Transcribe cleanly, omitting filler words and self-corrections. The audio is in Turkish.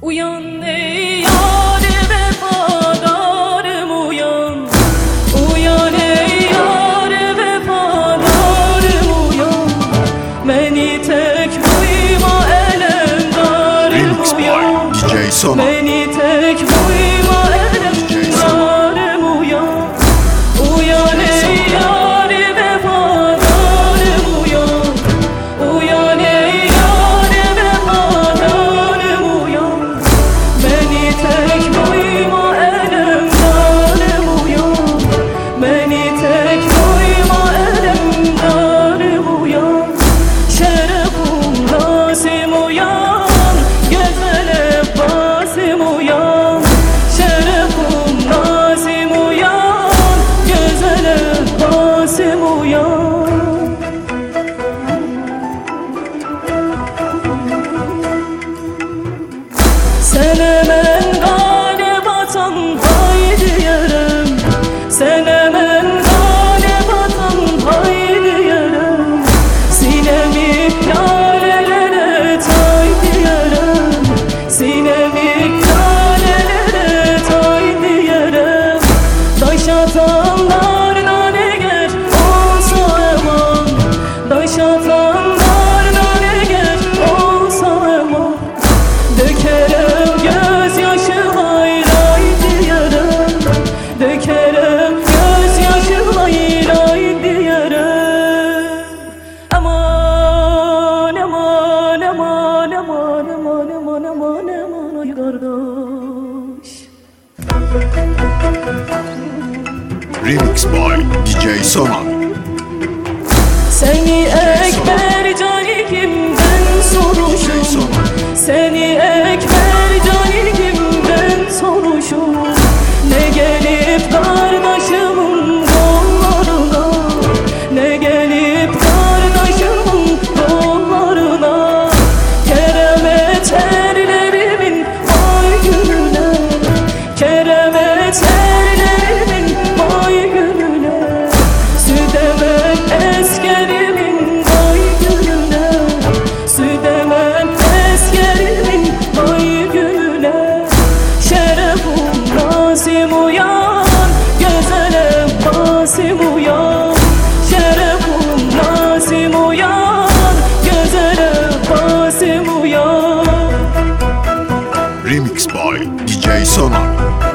Uyan ey yâr-ı vefadarım uyan. Uyan ey yâr-ı vefadarım uyan. Beni tek buyma elemdarım uyan. Beni tek buyma elemdarım uyan. Uyan ey yâr-ı vefadarım uyan. Uyan ey yâr-ı vefadarım uyan. Beni tek buyma elemdarım uyan. Beni tek buyma elemdarım uyan. Şerefum Nazım uyan. Güzel Abbasım uyan. Şerefum Nazım uyan. Güzel Abbasım uyan. Sen hemen galip atan haydi yarım. Sen hemen galip atan haydi yarım. Sinemi lalelere taydi yarım. Sinemi lalelere taydi yarım. Daş atanlarla ne geç olsa eman. Daş atanlarla ne geç olsa eman. Dökerim gözyaşı haylaydı yarım. Dökerim gözyaşı haylaydı yarım. Aman aman aman aman aman aman aman aman ay kardeş. Remix by DJ Sonar. Seni ekber cani kimden soruşum. Seni ekber cani kimden soruşum. Ne gelip kardeşimin kollarına. Ne gelip kardeşimin kollarına. Keremet erlerimin ay gününe. Keremet erlerimin ay gününe. Südemen eskerimin ay gününe. Südemen eskerimin ay gününe. Şerefum Nazım uyan. Güzel Abbasım uyan. Şerefum Nazım uyan. Güzel Abbasım uyan. Remix by DJ Sonar.